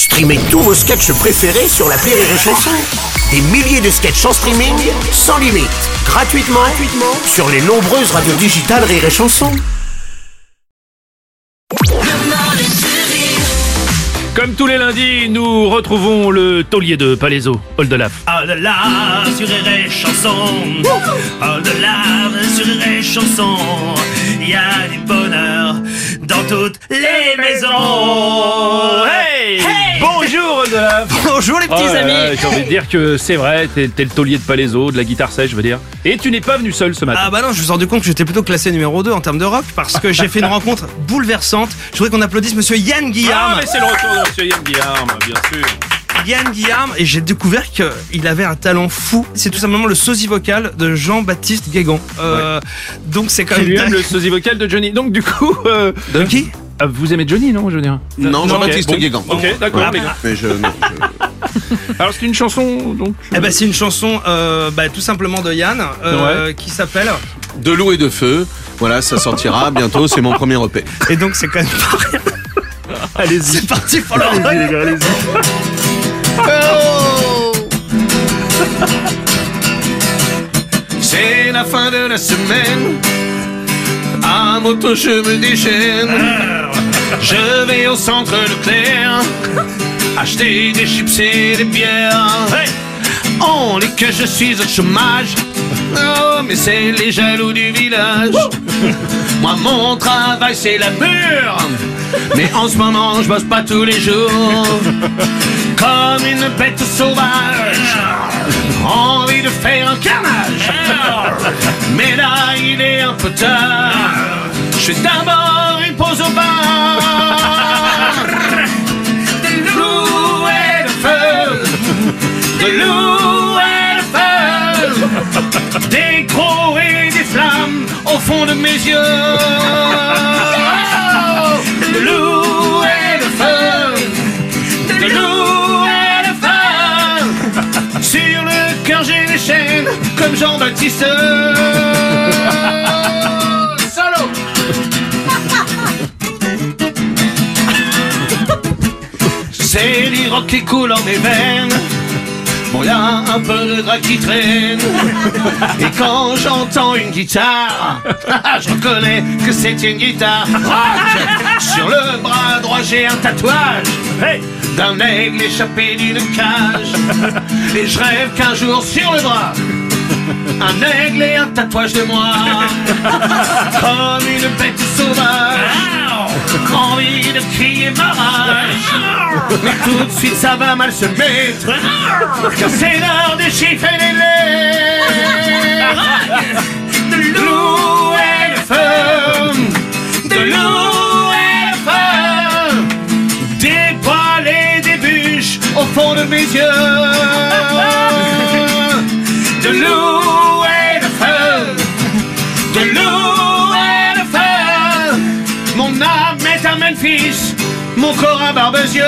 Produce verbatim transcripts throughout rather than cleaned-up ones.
Streamez tous vos sketchs préférés sur l'appli Rire et Chanson. Des milliers de sketchs en streaming, sans limite, gratuitement, gratuitement sur les nombreuses radios digitales Rire et Chanson. Comme tous les lundis, nous retrouvons le taulier de Palaiseau, Oldelaf. Au-delà sur Rire et Chanson, au-delà sur Rire et Chanson, il y a du bonheur dans toutes les maisons. Hey, Hey bonjour Oldelaf. Bonjour les petits Oh là amis. là, j'ai envie de dire que c'est vrai, t'es, t'es le taulier de Palaiseau, de la guitare sèche, je veux dire. Et tu n'es pas venu seul ce matin. Ah bah non, je me suis rendu compte que j'étais plutôt classé numéro deux en termes de rock parce que j'ai fait une rencontre bouleversante. Je voudrais qu'on applaudisse monsieur Yann Guillaume. Ah, mais c'est le retour de monsieur Yann Guillaume, bien sûr. Yann Guillaume, et j'ai découvert qu'il avait un talent fou. C'est tout simplement le sosie vocal de Jean-Baptiste Guégan. Euh, Donc c'est quand Qui même lui aime dingue. le sosie vocal de Johnny. Donc du coup... Euh, De qui ah, vous aimez Johnny, non, je veux dire? Non, Jean-Baptiste ok, bon. Guégan. Ok, d'accord. Ah, mais- bah, Mais je, non, je- Alors c'est une chanson, donc... Eh ben c'est une chanson euh, bah, tout simplement de Yann euh, qui s'appelle, De l'eau et de feu. Voilà, ça sortira bientôt. C'est mon premier E P. et donc c'est quand même pas rien. Allez-y. C'est parti pour le rock. les gars, allez-y. C'est la fin de la semaine. À moto, je me déchaîne. Je vais au centre Leclerc acheter des chips et des bières. On dit que je suis au chômage. Oh, mais c'est les jaloux du village. Moi, mon travail, c'est la mûre. Mais en ce moment, je bosse pas tous les jours. Comme une bête sauvage, envie de faire un carnage. Mais là, il est un peu tard. Je fais d'abord une pause au bar. De l'eau et de feu, de l'eau et de feu, des crocs et des flammes au fond de mes yeux. De l'eau et de feu, de l'eau et de feu. Sur le cœur j'ai des chaînes comme Jean-Baptiste. Solo. C'est du rock qui coule en mes veines. Bon, y a un peu de drap qui traîne. Et quand j'entends une guitare, je reconnais que c'est une guitare rock. Sur le bras droit j'ai un tatouage d'un aigle échappé d'une cage. Et je rêve qu'un jour sur le bras, un aigle et un tatouage de moi. Comme une bête sauvage, envie de crier ma rage. Mais tout de suite ça va mal se mettre, car c'est l'heure des chiffres et des lettres. De l'eau et le feu, de l'eau et le feu, des poils et des bûches au fond de mes yeux. De l'eau et le feu, de l'eau et le feu, mon âme est à Memphis, mon corps à Barbezieux.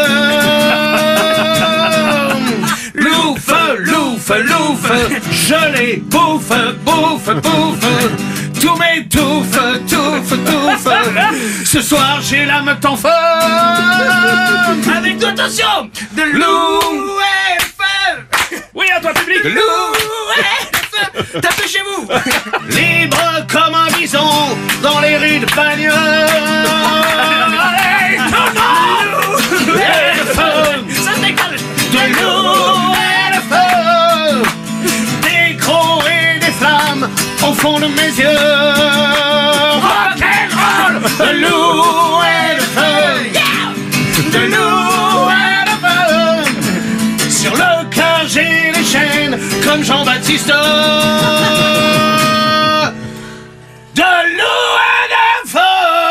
Louf, louf, louf, je les bouffe, bouffe, bouffe. Tout m'étouffe, touffe, touffe. Ce soir j'ai l'âme en feu. Avec attention, de l'eau et le feu. Oui, à toi public. De l'eau et le feu. Tapez chez vous. Libre comme un bison dans les rues de Bagneux. Allez, tout le monde. Et le feu. Ça décolle. De l'eau et le feu. Des crocs et des flammes au fond de mes yeux. Rock'n'roll. De l'eau et le feu. De l'eau et le feu. Sur le cœur j'ai les chaînes comme Jean-Baptiste. De l'eau et de feu.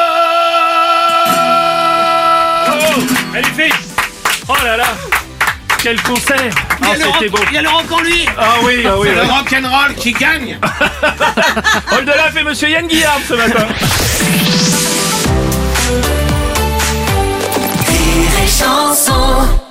Oh, magnifique. Oh là là. Quel concert. Ah, c'était beau. Il y a le rock en lui. Ah oui, ah oui. Le oui. rock'n'roll qui gagne. Oldelaf et monsieur Yann Guillaume ce matin. Rire et Chanson.